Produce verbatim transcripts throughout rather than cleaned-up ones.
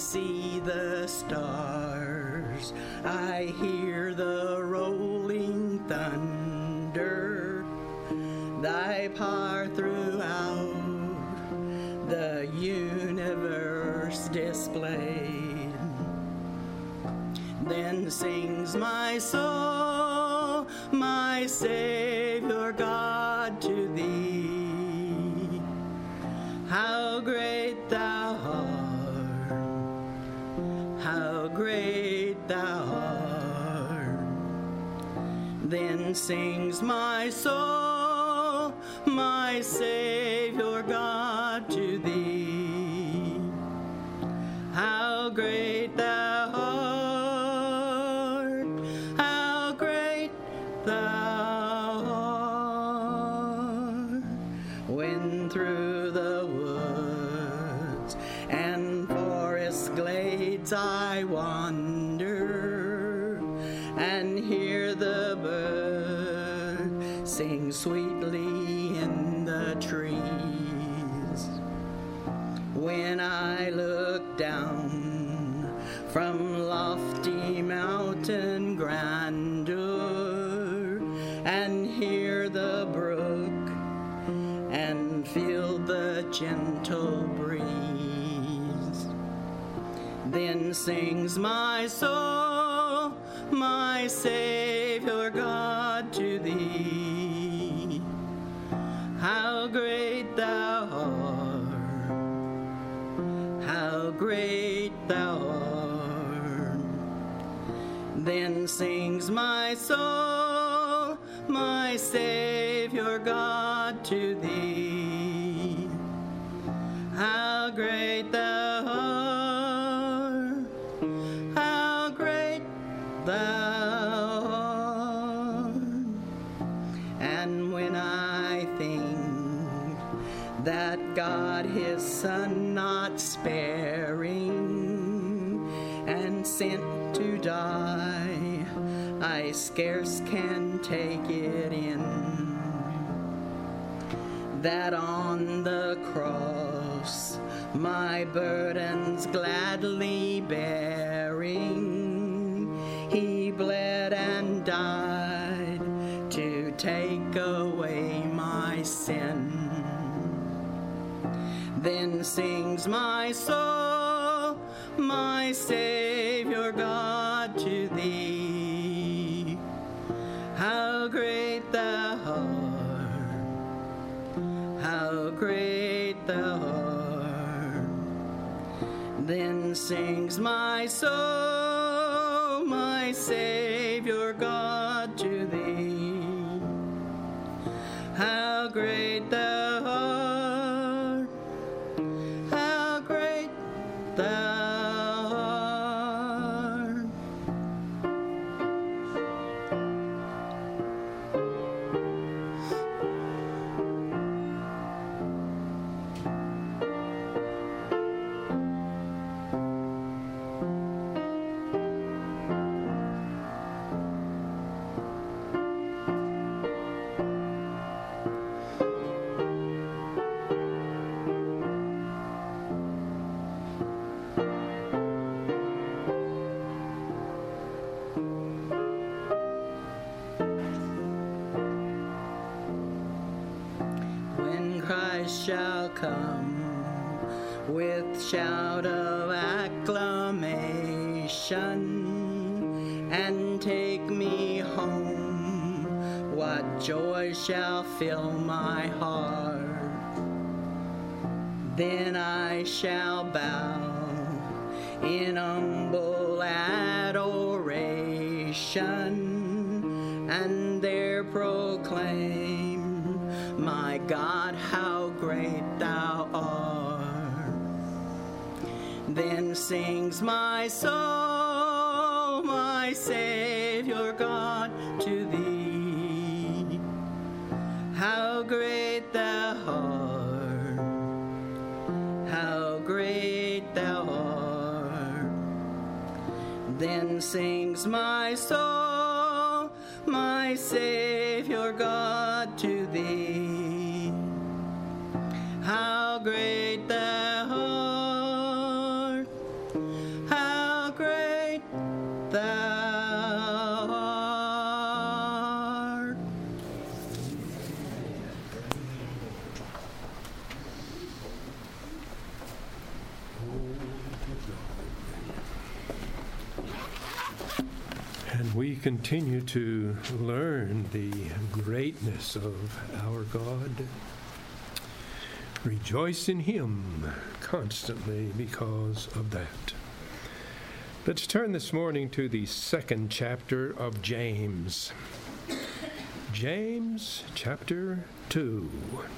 see the stars, I hear the rolling thunder, thy power throughout the universe displayed. Then sings my soul, my Savior God, to thee. How great thou art, how great thou art. Then sings my soul, my Savior God, to thee. How great thou art, how great thou art. When through the woods and forest glades I wander and hear the bird sing sweetly in the trees, when I look down from lofty mountain grandeur and hear the brook and feel the gentle breeze, then sings my soul, my Savior God, to thee. How great thou art, how great thou art. Then sings my soul, my Savior God, to thee. How great thou art, how great thou art. And when I think that God his Son not sparing and sent to die, I scarce can take it in, that on the cross my burdens gladly bearing, he bled and died to take away my sin. Then sings my soul, my Savior God, to thee. How great thou art, how great thou art. Then sings my soul, my Savior God, to thee. How great thou art, how great thou art. Christ shall come with shout of acclamation and take me home, what joy shall fill my heart. Then I shall bow in humble adoration and there proclaim, my God, how great thou art. Then sings my soul, my Savior God, to thee. How great thou art, how great thou art. Then sings my soul, my Savior God, to thee. How great thou art, We continue to learn the greatness of our God. Rejoice in Him constantly because of that. Let's turn this morning to the second chapter of James. James chapter two.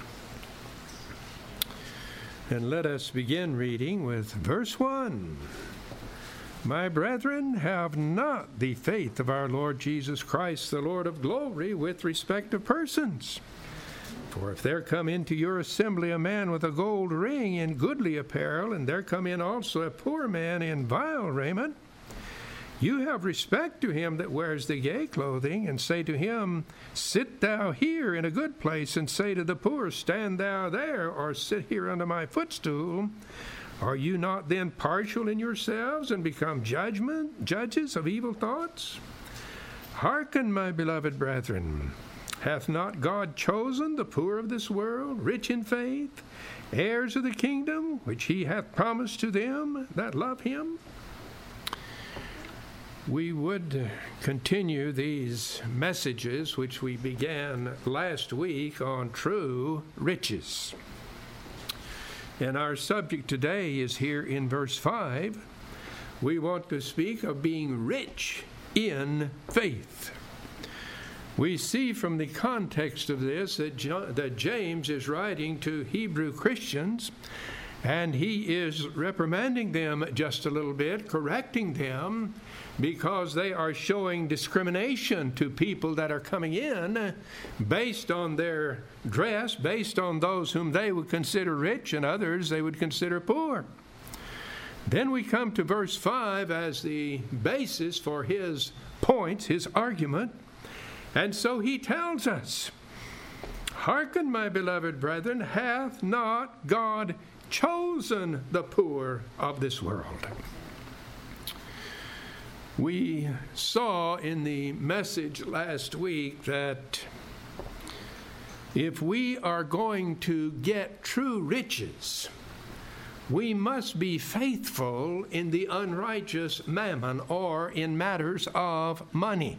And let us begin reading with verse one. My brethren, have not the faith of our Lord Jesus Christ, the Lord of glory, with respect of persons. For if there come into your assembly a man with a gold ring in goodly apparel, and there come in also a poor man in vile raiment, you have respect to him that wears the gay clothing, and say to him, Sit thou here in a good place, and say to the poor, Stand thou there, or sit here under my footstool. Are you not then partial in yourselves, and become judgment, judges of evil thoughts? Hearken, my beloved brethren. Hath not God chosen the poor of this world, rich in faith, heirs of the kingdom, which he hath promised to them that love him? We would continue these messages which we began last week on true riches. And our subject today is here in verse five. We want to speak of being rich in faith. We see from the context of this that, John, that James is writing to Hebrew Christians, and he is reprimanding them just a little bit, correcting them, because they are showing discrimination to people that are coming in based on their dress, based on those whom they would consider rich and others they would consider poor. Then we come to verse five as the basis for his points, his argument. And so he tells us, Hearken, my beloved brethren, hath not God chosen the poor of this world? We saw in the message last week that if we are going to get true riches, we must be faithful in the unrighteous mammon, or in matters of money.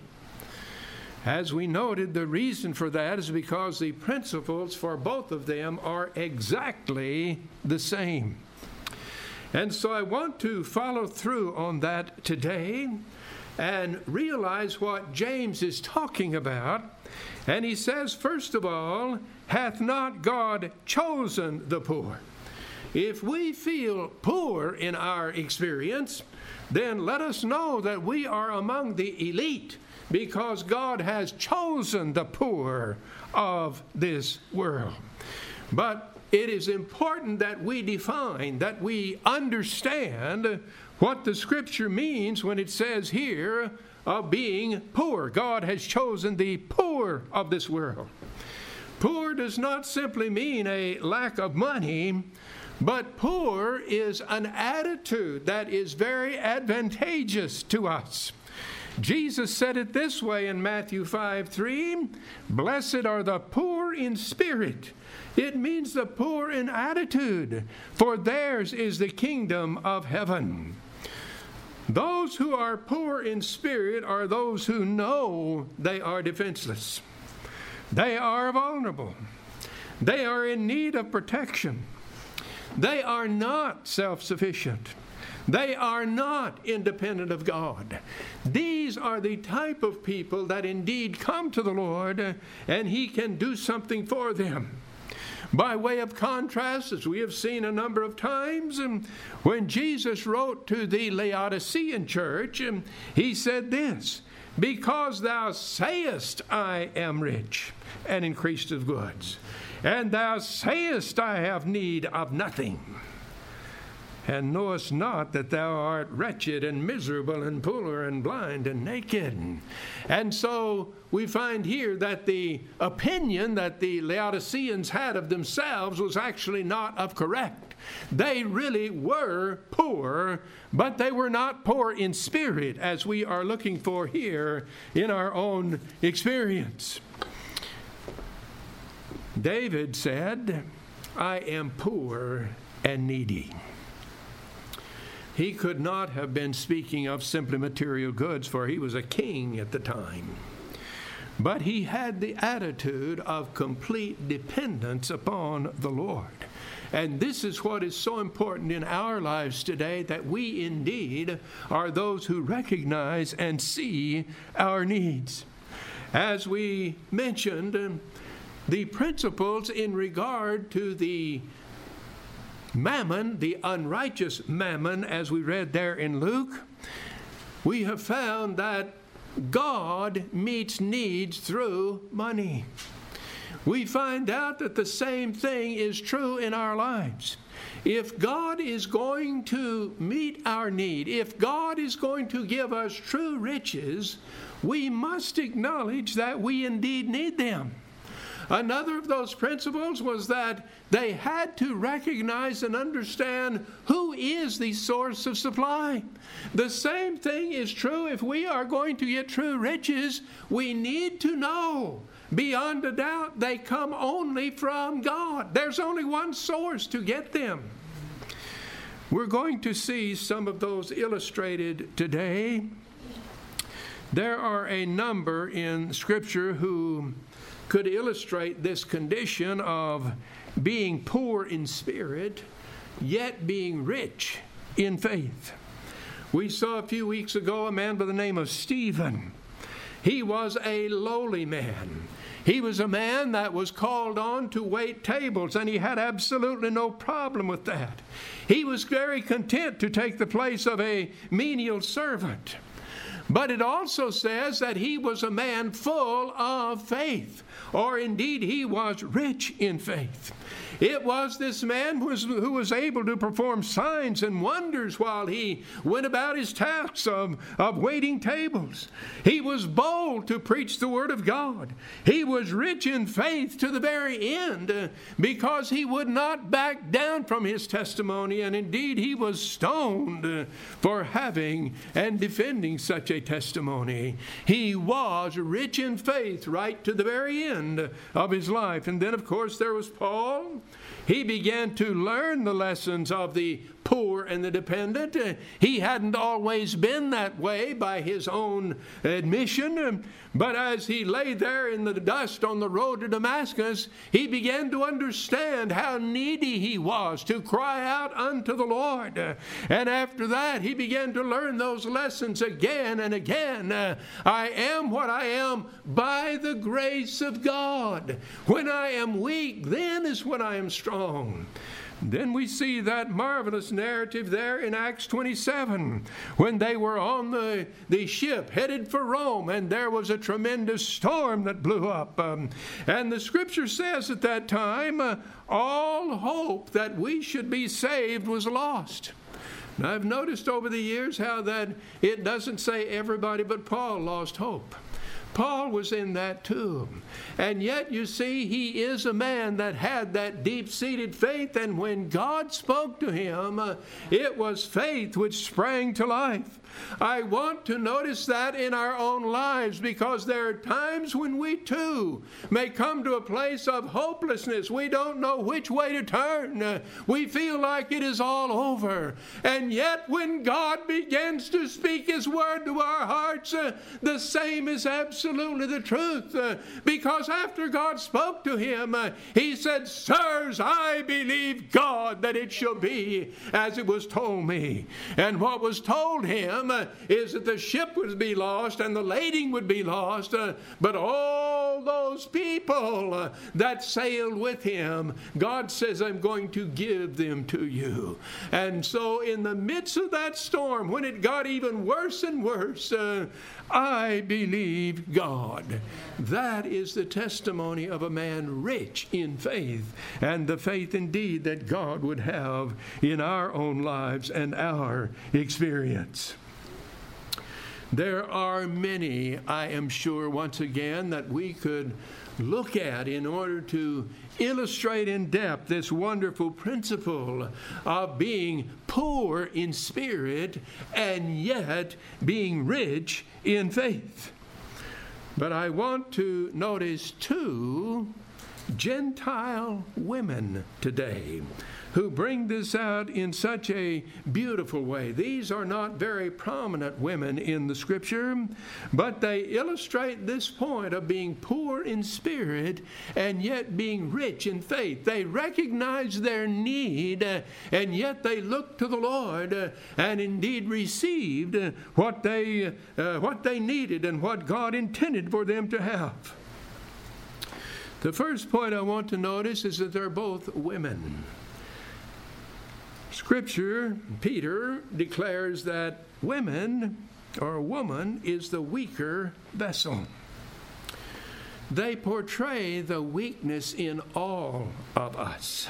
As we noted, the reason for that is because the principles for both of them are exactly the same. And so I want to follow through on that today and realize what James is talking about. And he says, first of all, hath not God chosen the poor? If we feel poor in our experience, then let us know that we are among the elite, because God has chosen the poor of this world. But it is important that we define, that we understand what the Scripture means when it says here of being poor. God has chosen the poor of this world. Poor does not simply mean a lack of money, but poor is an attitude that is very advantageous to us. Jesus said it this way in Matthew five three, Blessed are the poor in spirit. It means the poor in attitude, for theirs is the kingdom of heaven. Those who are poor in spirit are those who know they are defenseless. They are vulnerable. They are in need of protection. They are not self-sufficient. They are not independent of God. These are the type of people that indeed come to the Lord, and He can do something for them. By way of contrast, as we have seen a number of times, when Jesus wrote to the Laodicean church, He said this, Because thou sayest, I am rich, and increased of goods, and thou sayest, I have need of nothing, and knowest not that thou art wretched and miserable and poor and blind and naked. And so we find here that the opinion that the Laodiceans had of themselves was actually not of correct. They really were poor, but they were not poor in spirit, as we are looking for here in our own experience. David said, I am poor and needy. he could not have been speaking of simply material goods, for he was a king at the time. But he had the attitude of complete dependence upon the Lord. And this is what is so important in our lives today, that we indeed are those who recognize and see our needs. As we mentioned, the principles in regard to the mammon, the unrighteous mammon, as we read there in Luke, we have found that God meets needs through money. We find out that the same thing is true in our lives. If God is going to meet our need, if God is going to give us true riches, we must acknowledge that we indeed need them. Another of those principles was that they had to recognize and understand who is the source of supply. The same thing is true if we are going to get true riches. We need to know beyond a doubt they come only from God. There's only one source to get them. We're going to see some of those illustrated today. There are a number in Scripture who could illustrate this condition of being poor in spirit, yet being rich in faith. We saw a few weeks ago a man by the name of Stephen. He was a lowly man. He was a man that was called on to wait tables, and he had absolutely no problem with that. He was very content to take the place of a menial servant. But it also says that he was a man full of faith, or indeed he was rich in faith. It was this man who was, who was able to perform signs and wonders while he went about his tasks of, of waiting tables. He was bold to preach the word of God. He was rich in faith to the very end uh, because he would not back down from his testimony, and indeed he was stoned uh, for having and defending such a testimony. He was rich in faith right to the very end of his life. And then, of course, there was Paul. He began to learn the lessons of the poor and the dependent. Uh, he hadn't always been that way by his own admission, um, but as he lay there in the dust on the road to Damascus, he began to understand how needy he was to cry out unto the Lord. Uh, and after that, he began to learn those lessons again and again. Uh, I am what I am by the grace of God. When I am weak, then is when I am strong. Then we see that marvelous narrative there in Acts twenty-seven, when they were on the, the ship headed for Rome, and there was a tremendous storm that blew up. Um, and the Scripture says at that time, uh, all hope that we should be saved was lost. Now, I've noticed over the years how that it doesn't say everybody but Paul lost hope. Paul was in that too. And yet, you see, he is a man that had that deep-seated faith, and when God spoke to him, uh, it was faith which sprang to life. I want to notice that in our own lives, because there are times when we too may come to a place of hopelessness. We don't know which way to turn. Uh, we feel like it is all over. And yet when God begins to speak His word to our hearts, uh, the same is absolutely the truth. Uh, because after God spoke to him, uh, he said, "Sirs, I believe God that it shall be as it was told me." And what was told him Uh, is that the ship would be lost and the lading would be lost, uh, but all those people uh, that sailed with him, God says, "I'm going to give them to you." And so in the midst of that storm, when it got even worse and worse, uh, I believe God. That is the testimony of a man rich in faith, and the faith indeed that God would have in our own lives and our experience. There are many, I am sure, once again, that we could look at in order to illustrate in depth this wonderful principle of being poor in spirit and yet being rich in faith. But I want to notice two Gentile women today. who bring this out in such a beautiful way. These are not very prominent women in the Scripture, but they illustrate this point of being poor in spirit and yet being rich in faith. They recognize their need, uh, and yet they look to the Lord uh, and indeed received uh, what they uh, what they needed and what God intended for them to have. The first point I want to notice is that they're both women. Scripture, Peter declares that women, or a woman, is the weaker vessel. They portray the weakness in all of us.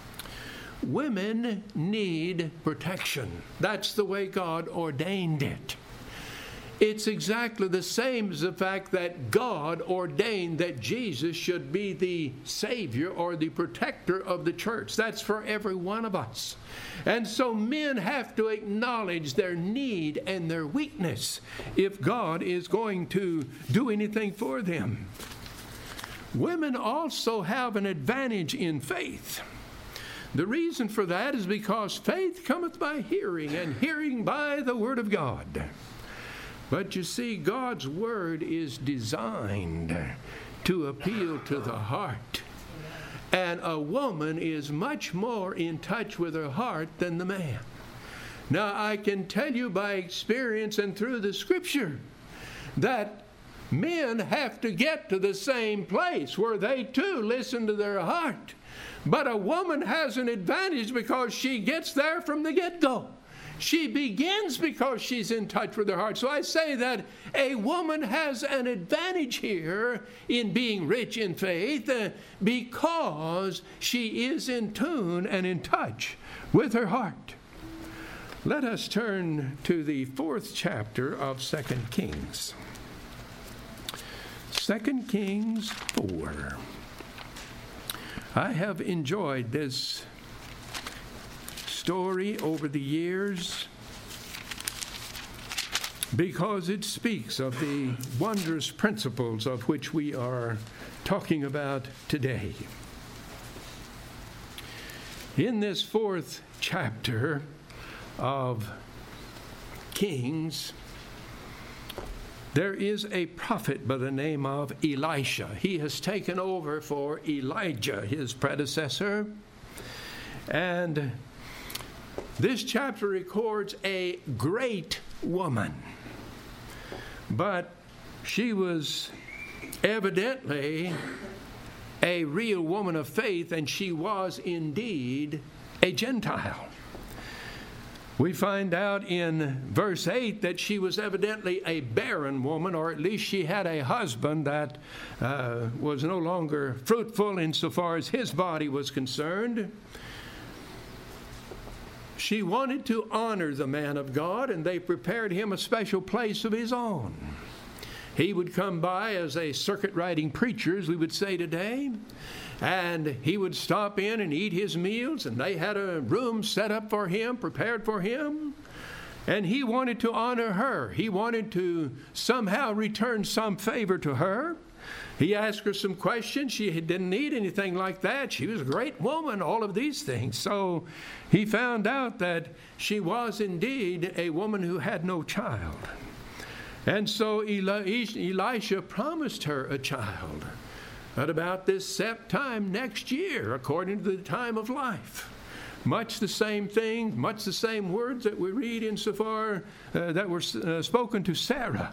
Women need protection. That's the way God ordained it. It's exactly the same as the fact that God ordained that Jesus should be the Savior or the protector of the church. That's for every one of us. And so men have to acknowledge their need and their weakness if God is going to do anything for them. Women also have an advantage in faith. The reason for that is because faith cometh by hearing, and hearing by the Word of God. But you see, God's Word is designed to appeal to the heart. And a woman is much more in touch with her heart than the man. Now, I can tell you by experience and through the Scripture that men have to get to the same place where they too listen to their heart. But a woman has an advantage because she gets there from the get-go. She begins because she's in touch with her heart. So I say that a woman has an advantage here in being rich in faith uh, because she is in tune and in touch with her heart. Let us turn to the fourth chapter of Second Kings. Second Kings four. I have enjoyed this story over the years because it speaks of the wondrous principles of which we are talking about today. In this fourth chapter of Kings, there is a prophet by the name of Elisha. He has taken over for Elijah, his predecessor, and this chapter records a great woman, but she was evidently a real woman of faith, and she was indeed a Gentile. We find out in verse eight that she was evidently a barren woman, or at least she had a husband that uh, was no longer fruitful insofar as his body was concerned. She wanted to honor the man of God, and they prepared him a special place of his own. He would come by as a circuit-riding preacher, as we would say today, and he would stop in and eat his meals, and they had a room set up for him, prepared for him, and he wanted to honor her. He wanted to somehow return some favor to her. He asked her some questions. She didn't need anything like that. She was a great woman, all of these things. So he found out that she was indeed a woman who had no child. And so Elisha promised her a child at about this set time next year, according to the time of life. Much the same thing, much the same words that we read insofar uh, that were uh, spoken to Sarah.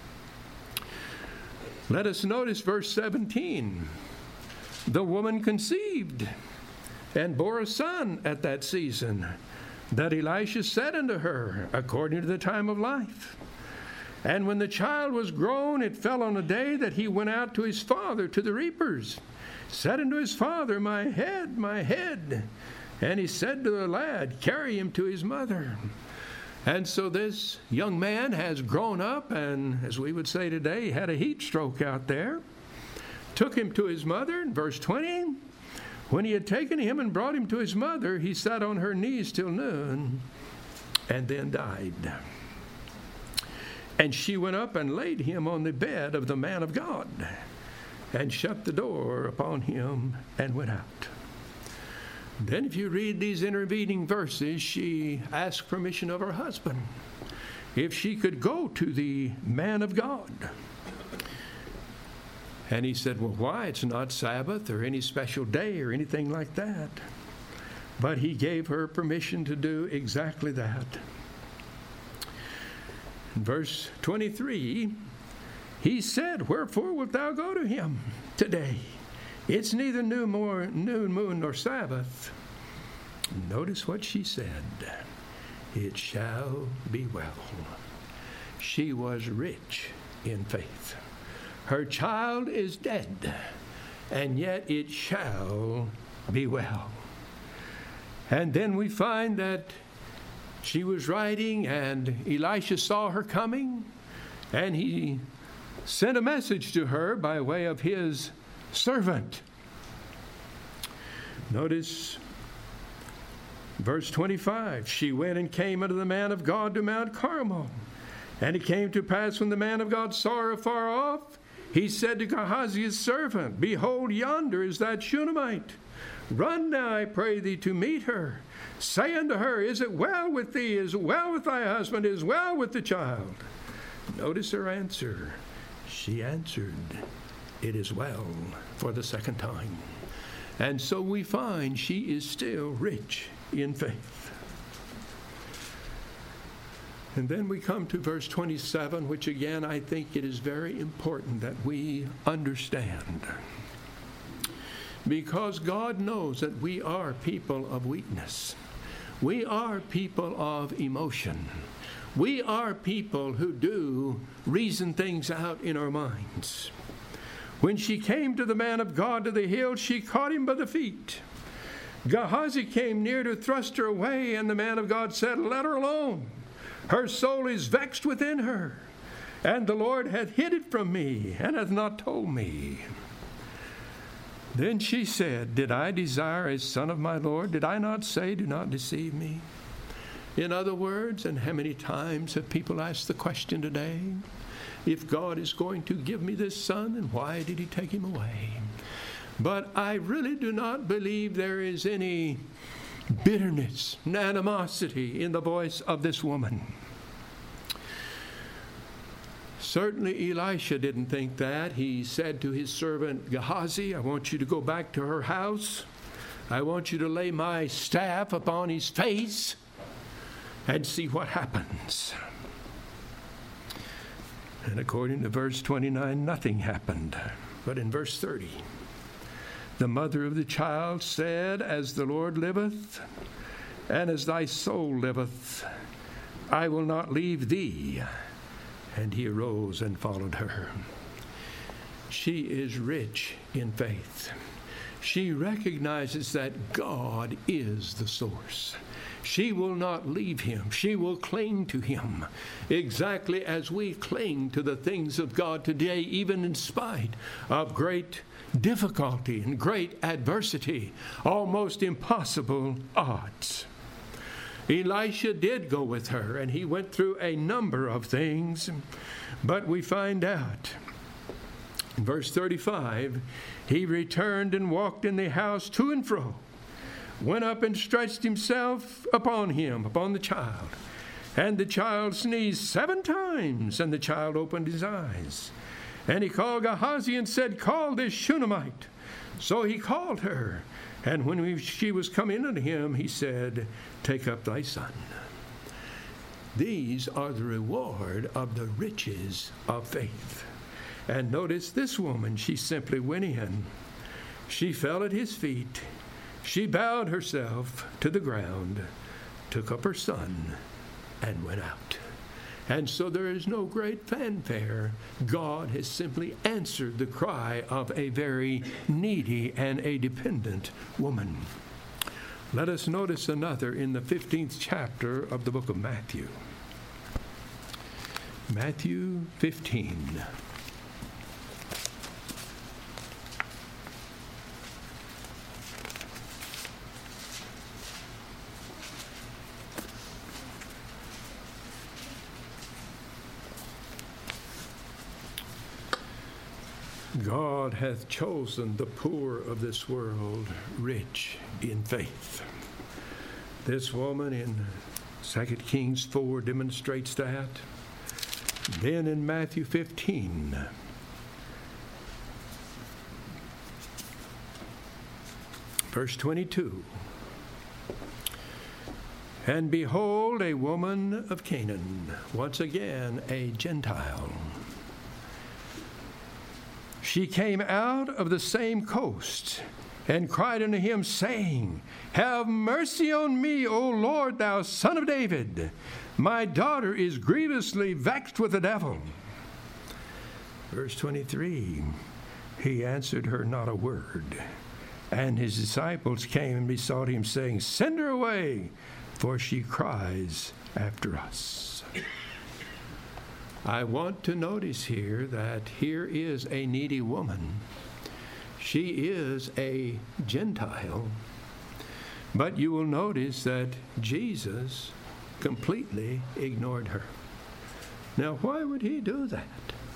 Let us notice verse seventeen. The woman conceived and bore a son at that season, that Elisha said unto her, according to the time of life. And when the child was grown, it fell on a day that he went out to his father to the reapers, said unto his father, My head, my head. And he said to the lad, Carry him to his mother. And so this young man has grown up, and as we would say today, had a heat stroke out there. Took him to his mother, in verse twenty. When he had taken him and brought him to his mother, he sat on her knees till noon, and then died. And she went up and laid him on the bed of the man of God, and shut the door upon him, and went out. Then if you read these intervening verses, she asked permission of her husband if she could go to the man of God. And he said, well, why? It's not Sabbath or any special day or anything like that. But he gave her permission to do exactly that. In verse twenty-three, he said, wherefore wilt thou go to him today? It's neither new, more, new moon nor Sabbath. Notice what she said. It shall be well. She was rich in faith. Her child is dead, and yet it shall be well. And then we find that she was riding, and Elisha saw her coming, and he sent a message to her by way of his servant. Notice verse twenty-five. She went and came unto the man of God to Mount Carmel. And it came to pass when the man of God saw her afar off, he said to Gehazi his servant, behold, yonder is that Shunammite. Run now, I pray thee, to meet her. Say unto her, is it well with thee? Is it well with thy husband? Is it well with the child? Notice her answer. She answered, it is well, for the second time. And so we find she is still rich in faith. And then we come to verse twenty-seven, which again I think it is very important that we understand. Because God knows that we are people of weakness. We are people of emotion. We are people who do reason things out in our minds. When she came to the man of God to the hill, she caught him by the feet. Gehazi came near to thrust her away, and the man of God said, let her alone. Her soul is vexed within her, and the Lord hath hid it from me, and hath not told me. Then she said, did I desire a son of my Lord? Did I not say, do not deceive me? In other words, and how many times have people asked the question today, if God is going to give me this son, then why did he take him away? But I really do not believe there is any bitterness, animosity in the voice of this woman. Certainly Elisha didn't think that. He said to his servant Gehazi, I want you to go back to her house. I want you to lay my staff upon his face and see what happens. And according to verse twenty-nine, nothing happened. But in verse thirty, the mother of the child said, as the Lord liveth, and as thy soul liveth, I will not leave thee. And he arose and followed her. She is rich in faith. She recognizes that God is the source. She will not leave him. She will cling to him, exactly as we cling to the things of God today, even in spite of great difficulty and great adversity, almost impossible odds. Elisha did go with her, and he went through a number of things, but we find out in verse thirty-five, he returned and walked in the house to and fro, went up and stretched himself upon him, upon the child. And the child sneezed seven times, and the child opened his eyes. And he called Gehazi and said, call this Shunammite. So he called her. And when we, she was come in unto him, he said, take up thy son. These are the reward of the riches of faith. And notice this woman, she simply went in. She fell at his feet. She bowed herself to the ground, took up her son, and went out. And so there is no great fanfare. God has simply answered the cry of a very needy and a dependent woman. Let us notice another in the fifteenth chapter of the book of Matthew. Matthew fifteen. God hath chosen the poor of this world rich in faith. This woman in Second Kings four demonstrates that. Then in Matthew fifteen, verse twenty-two, and behold, a woman of Canaan, once again a Gentile. She came out of the same coast and cried unto him, saying, Have mercy on me, O Lord, thou Son of David. My daughter is grievously vexed with the devil. Verse twenty-three, he answered her not a word. And his disciples came and besought him, saying, Send her away, for she cries after us. I want to notice here that here is a needy woman. She is a Gentile. But you will notice that Jesus completely ignored her. Now, why would he do that?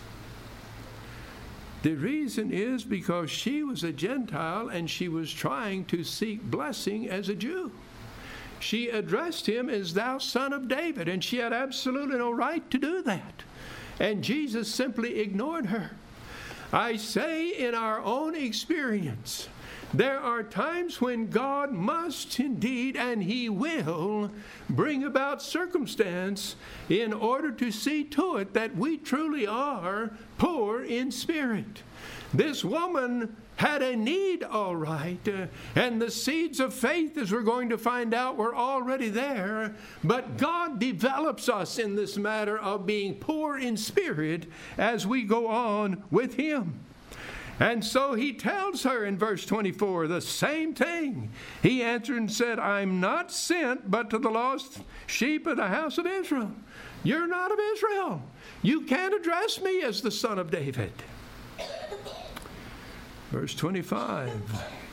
The reason is because she was a Gentile and she was trying to seek blessing as a Jew. She addressed him as thou Son of David, and she had absolutely no right to do that. And Jesus simply ignored her. I say in our own experience, there are times when God must indeed, and he will, bring about circumstance in order to see to it that we truly are poor in spirit. This woman had a need, all right, uh, and the seeds of faith, as we're going to find out, were already there. But God develops us in this matter of being poor in spirit as we go on with him. And so he tells her in verse twenty-four the same thing. He answered and said, I'm not sent but to the lost sheep of the house of Israel. You're not of Israel. You can't address me as the Son of David. Verse twenty-five,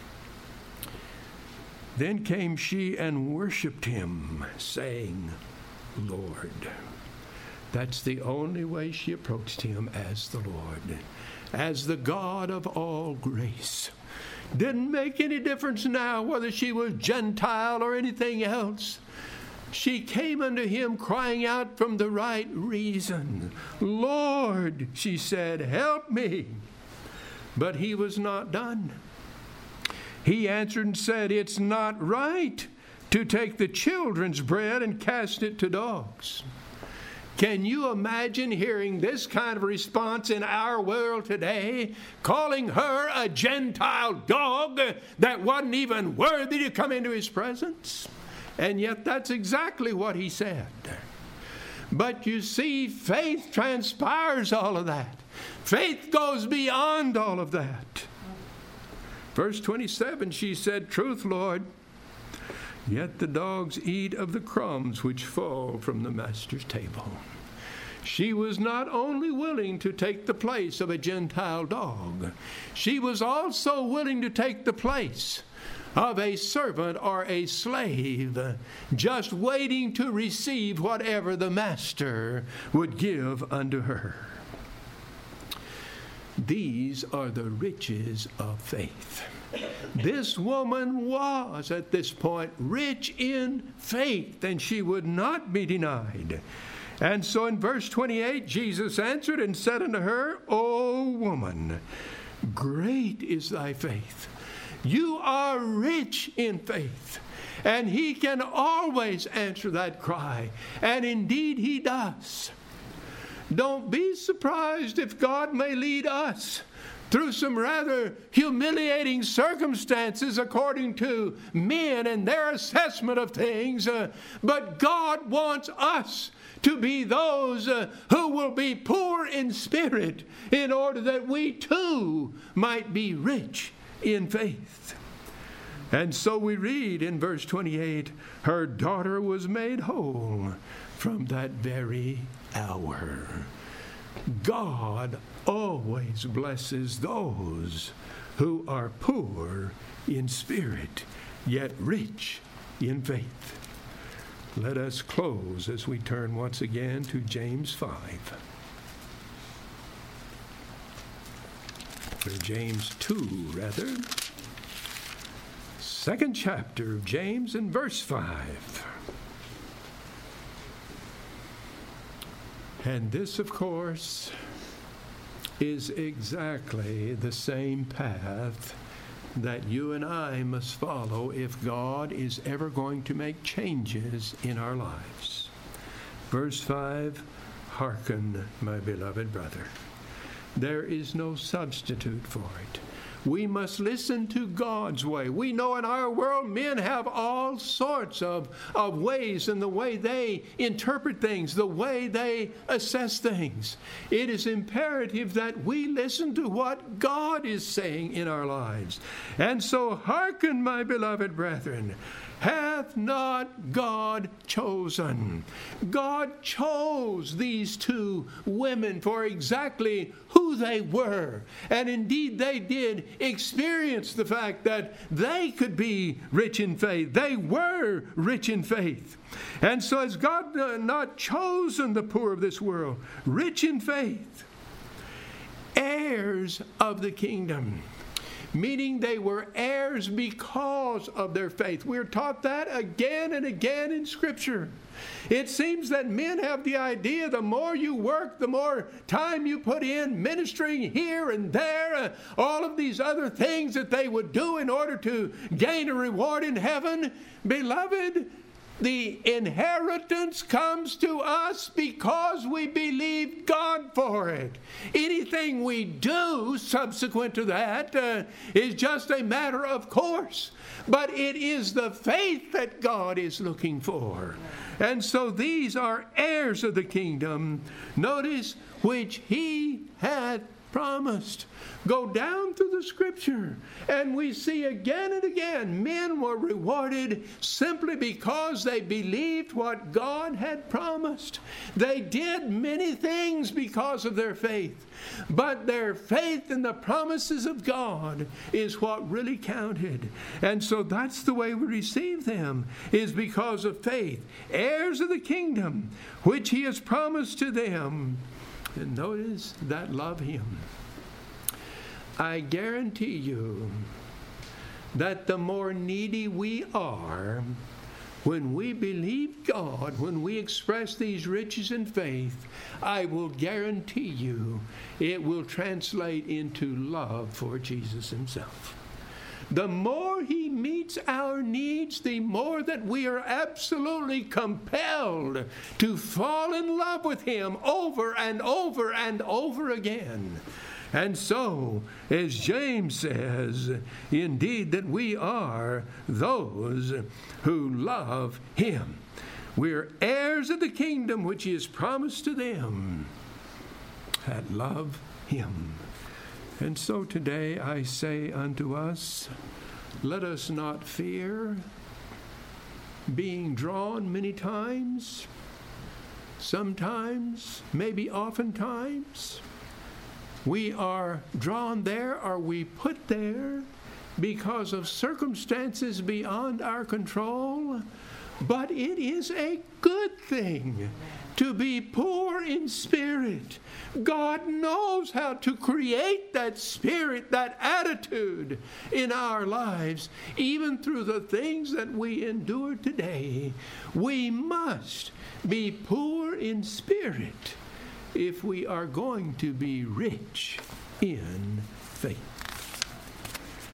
then came she and worshipped him, saying, Lord. That's the only way she approached him, as the Lord, as the God of all grace. Didn't make any difference now whether she was Gentile or anything else. She came unto him crying out from the right reason. Lord, she said, help me. But he was not done. He answered and said, it's not right to take the children's bread and cast it to dogs. Can you imagine hearing this kind of response in our world today, calling her a Gentile dog that wasn't even worthy to come into his presence? And yet that's exactly what he said. But you see, faith transpires all of that. Faith goes beyond all of that. Verse twenty-seven, she said, truth, Lord, yet the dogs eat of the crumbs which fall from the master's table. She was not only willing to take the place of a Gentile dog, she was also willing to take the place of a servant or a slave, just waiting to receive whatever the master would give unto her. These are the riches of faith. This woman was at this point rich in faith, and she would not be denied. And so in verse twenty-eight, Jesus answered and said unto her, O woman, great is thy faith. You are rich in faith. And he can always answer that cry. And indeed he does. Don't be surprised if God may lead us through some rather humiliating circumstances according to men and their assessment of things. Uh, but God wants us to be those uh, who will be poor in spirit in order that we too might be rich in faith. And so we read in verse twenty-eight, her daughter was made whole from that very hour. God always blesses those who are poor in spirit, yet rich in faith. Let us close as we turn once again to James five. chapter, James two, rather. Second chapter of James and verse five. And this, of course, is exactly the same path that you and I must follow if God is ever going to make changes in our lives. Verse five, hearken, my beloved brother. There is no substitute for it. We must listen to God's way. We know in our world men have all sorts of, of ways in the way they interpret things, the way they assess things. It is imperative that we listen to what God is saying in our lives. And so hearken, my beloved brethren. Hath not God chosen? God chose these two women for exactly who they were. And indeed, they did experience the fact that they could be rich in faith. They were rich in faith. And so has God not chosen the poor of this world, rich in faith, heirs of the kingdom? Meaning they were heirs because of their faith. We're taught that again and again in Scripture. It seems that men have the idea the more you work, the more time you put in ministering here and there, uh, all of these other things that they would do in order to gain a reward in heaven. Beloved, the inheritance comes to us because we believe God for it. Anything we do subsequent to that uh, is just a matter of course. But it is the faith that God is looking for. And so these are heirs of the kingdom, notice, which he hath promised. Go down through the Scripture, and we see again and again men were rewarded simply because they believed what God had promised. They did many things because of their faith, but their faith in the promises of God is what really counted. And so that's the way we receive them, is because of faith. Heirs of the kingdom, which he has promised to them. And notice that love him. I guarantee you that the more needy we are, when we believe God, when we express these riches in faith, I will guarantee you it will translate into love for Jesus himself. The more he meets our needs, the more that we are absolutely compelled to fall in love with him over and over and over again. And so, as James says, indeed that we are those who love him. We're heirs of the kingdom which he has promised to them that love him. And so today I say unto us, let us not fear being drawn many times, sometimes, maybe oftentimes. We are drawn there, or we put there because of circumstances beyond our control. But it is a good thing to be poor in spirit. God knows how to create that spirit, that attitude in our lives, even through the things that we endure today. We must be poor in spirit if we are going to be rich in faith.